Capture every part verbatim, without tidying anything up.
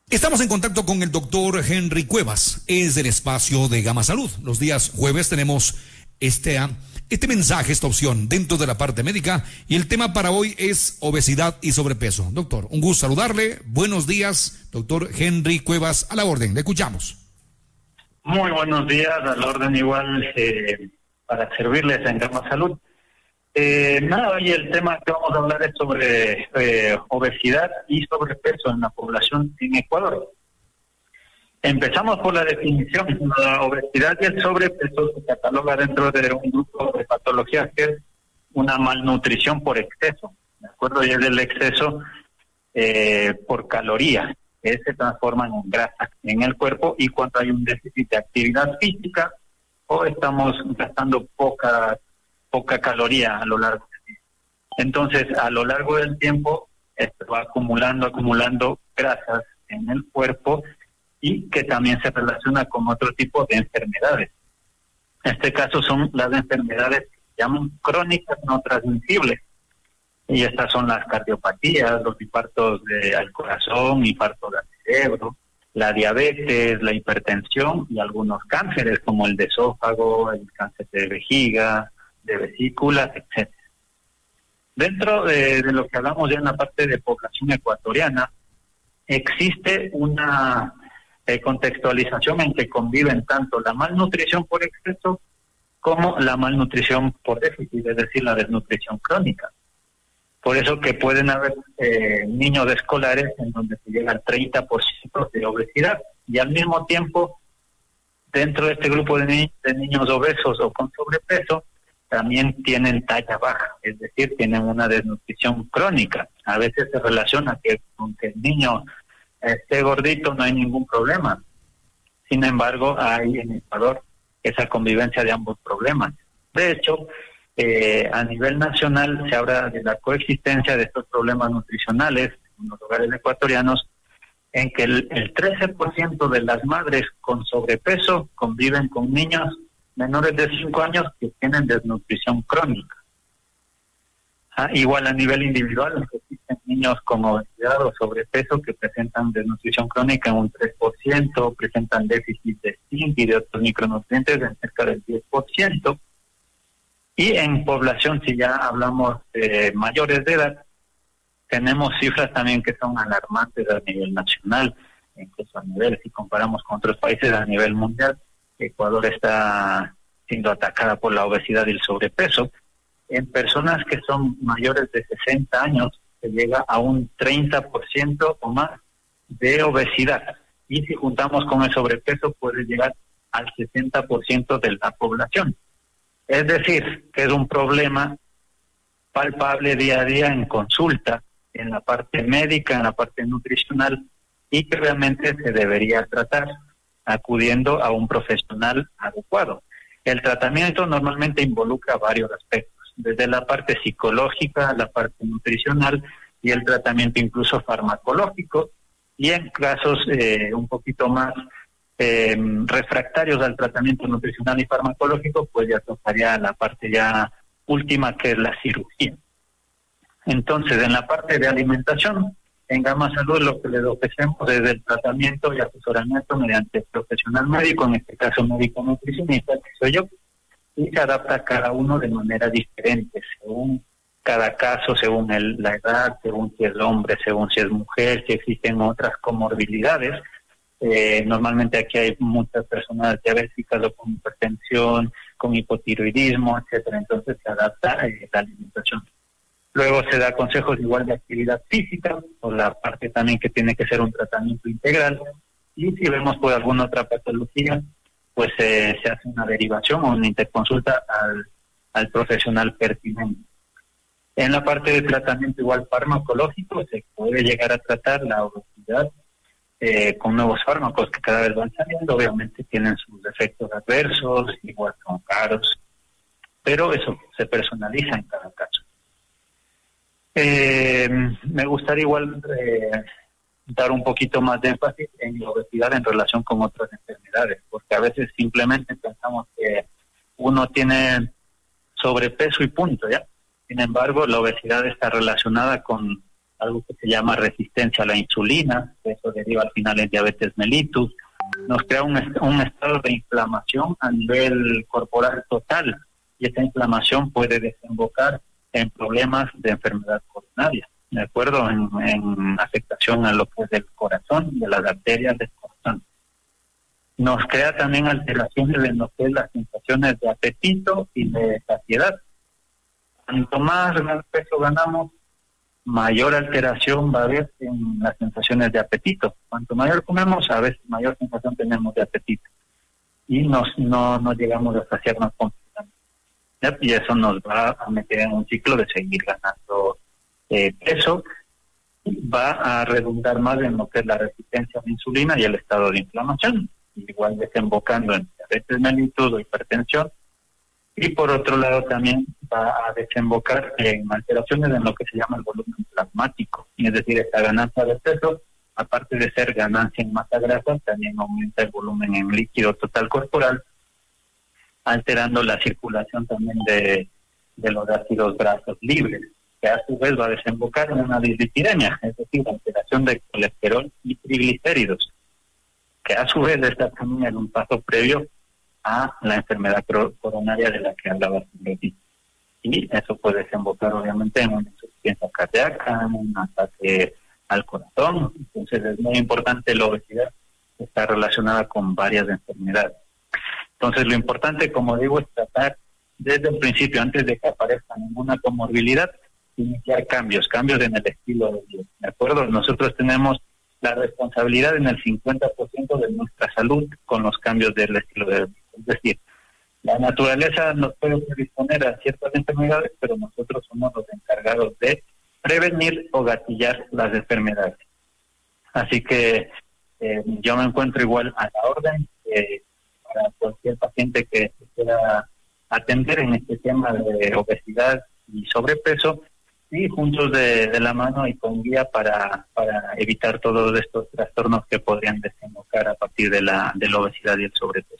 Estamos en contacto con el doctor Henry Cuevas, es del espacio de Gama Salud. Los días jueves tenemos este, este mensaje, esta opción dentro de la parte médica, y el tema para hoy es obesidad y sobrepeso. Doctor, un gusto saludarle. Buenos días, doctor Henry Cuevas, a la orden, le escuchamos. Muy buenos días, a la orden igual, eh, para servirles en Gama Salud. Eh, nada, hoy el tema que vamos a hablar es sobre eh, obesidad y sobrepeso en la población en Ecuador. Empezamos por la definición. La obesidad y el sobrepeso se cataloga dentro de un grupo de patologías que es una malnutrición por exceso, ¿de acuerdo? Y es el exceso eh, por calorías, que se transforman en grasa en el cuerpo, y cuando hay un déficit de actividad física o estamos gastando poca poca caloría a lo largo del día. Entonces, a lo largo del tiempo, esto va acumulando, acumulando grasas en el cuerpo, y que también se relaciona con otro tipo de enfermedades. En este caso son las enfermedades que se llaman crónicas no transmisibles. Y estas son las cardiopatías, los infartos de, al corazón, infartos al cerebro, la diabetes, la hipertensión y algunos cánceres como el de esófago, el cáncer de vejiga, de vesículas, etcétera. Dentro de, de lo que hablamos ya en la parte de población ecuatoriana, existe una eh, contextualización en que conviven tanto la malnutrición por exceso como la malnutrición por déficit, es decir, la desnutrición crónica. Por eso que pueden haber eh, niños escolares en donde se llega al treinta por ciento de obesidad, y al mismo tiempo, dentro de este grupo de, ni de niños obesos o con sobrepeso, también tienen talla baja, es decir, tienen una desnutrición crónica. A veces se relaciona que aunque el niño esté gordito no hay ningún problema. Sin embargo, hay en Ecuador esa convivencia de ambos problemas. De hecho, eh, a nivel nacional se habla de la coexistencia de estos problemas nutricionales en los hogares ecuatorianos, en que el, el trece por ciento de las madres con sobrepeso conviven con niños menores de cinco años que tienen desnutrición crónica. Ah, igual a nivel individual, existen niños con obesidad o sobrepeso que presentan desnutrición crónica en un tres por ciento, presentan déficit de zinc y de otros micronutrientes en cerca del diez por ciento. Y en población, si ya hablamos de mayores de edad, tenemos cifras también que son alarmantes a nivel nacional, incluso a nivel, si comparamos con otros países a nivel mundial. Ecuador está siendo atacada por la obesidad y el sobrepeso. En personas que son mayores de sesenta años se llega a un treinta por ciento o más de obesidad. Y si juntamos con el sobrepeso puede llegar al sesenta por ciento de la población. Es decir, que es un problema palpable día a día en consulta, en la parte médica, en la parte nutricional, y que realmente se debería tratar acudiendo a un profesional adecuado. El tratamiento normalmente involucra varios aspectos, desde la parte psicológica, la parte nutricional y el tratamiento incluso farmacológico, y en casos eh, un poquito más eh, refractarios al tratamiento nutricional y farmacológico, pues ya tocaría la parte ya última, que es la cirugía. Entonces, en la parte de alimentación, en Gama Salud lo que les ofrecemos es el tratamiento y asesoramiento mediante profesional médico, en este caso médico nutricionista, que soy yo, y se adapta a cada uno de manera diferente, según cada caso, según el, la edad, según si es hombre, según si es mujer, si existen otras comorbilidades. Eh, normalmente aquí hay muchas personas diabéticas o con hipertensión, con hipotiroidismo, etcétera. Entonces se adapta eh, la alimentación. Luego se da consejos igual de actividad física, por la parte también que tiene que ser un tratamiento integral. Y si vemos por alguna otra patología, pues eh, se hace una derivación o una interconsulta al, al profesional pertinente. En la parte de tratamiento igual farmacológico, se puede llegar a tratar la obesidad eh, con nuevos fármacos que cada vez van saliendo. Obviamente tienen sus efectos adversos, igual son caros, pero eso se personaliza en cada caso. Eh, me gustaría igual eh, dar un poquito más de énfasis en la obesidad en relación con otras enfermedades, porque a veces simplemente pensamos que uno tiene sobrepeso y punto, ¿ya? Sin embargo, la obesidad está relacionada con algo que se llama resistencia a la insulina, que eso deriva al final en diabetes mellitus. Nos crea un, est- un estado de inflamación a nivel corporal total, y esta inflamación puede desembocar en problemas de enfermedad coronaria, ¿de acuerdo? En, en afectación a lo que es del corazón, de las arterias del corazón. Nos crea también alteraciones en lo que es las sensaciones de apetito y de saciedad. Cuanto más peso ganamos, mayor alteración va a haber en las sensaciones de apetito. Cuanto mayor comemos, a veces mayor sensación tenemos de apetito. Y nos, no, no llegamos a saciarnos completamente. ¿Ya? Y eso nos va a meter en un ciclo de seguir ganando eh, peso. Va a redundar más en lo que es la resistencia a la insulina y el estado de inflamación, igual desembocando en diabetes mellitus o hipertensión. Y por otro lado también va a desembocar en alteraciones en lo que se llama el volumen plasmático, es decir, esta ganancia de peso, aparte de ser ganancia en masa grasa, también aumenta el volumen en líquido total corporal, alterando la circulación también de, de los ácidos grasos libres, que a su vez va a desembocar en una dislipidemia, es decir, alteración de colesterol y triglicéridos, que a su vez está también en un paso previo a la enfermedad coronaria de la que hablaba Silvia. Y eso puede desembocar obviamente en una insuficiencia cardíaca, en un ataque al corazón. Entonces es muy importante la obesidad, está relacionada con varias enfermedades. Entonces lo importante, como digo, es tratar desde el principio, antes de que aparezca ninguna comorbilidad, iniciar cambios, cambios en el estilo de vida. ¿De acuerdo? Nosotros tenemos la responsabilidad en el cincuenta por ciento de nuestra salud con los cambios del estilo de vida. Es decir, la naturaleza nos puede predisponer a ciertas enfermedades, pero nosotros somos los encargados de prevenir o gatillar las enfermedades. Así que eh, yo me encuentro igual a la orden eh, para cualquier paciente que se quiera atender en este tema de obesidad y sobrepeso, y juntos de, de la mano y con guía para, para evitar todos estos trastornos que podrían desembocar a partir de la, de la obesidad y el sobrepeso.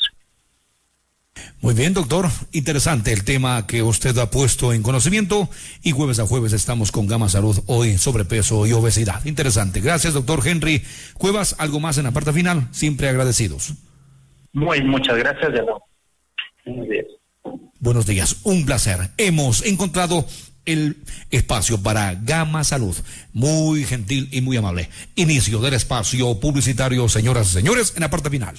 Muy bien, doctor. Interesante el tema que usted ha puesto en conocimiento, y jueves a jueves estamos con Gama Salud, hoy sobrepeso y obesidad. Interesante. Gracias, doctor Henry Cuevas. ¿Algo más en la parte final? Siempre agradecidos. Muy, muchas gracias. Buenos días. Buenos días. Un placer. Hemos encontrado el espacio para Gama Salud. Muy gentil y muy amable. Inicio del espacio publicitario, señoras y señores, en la parte final.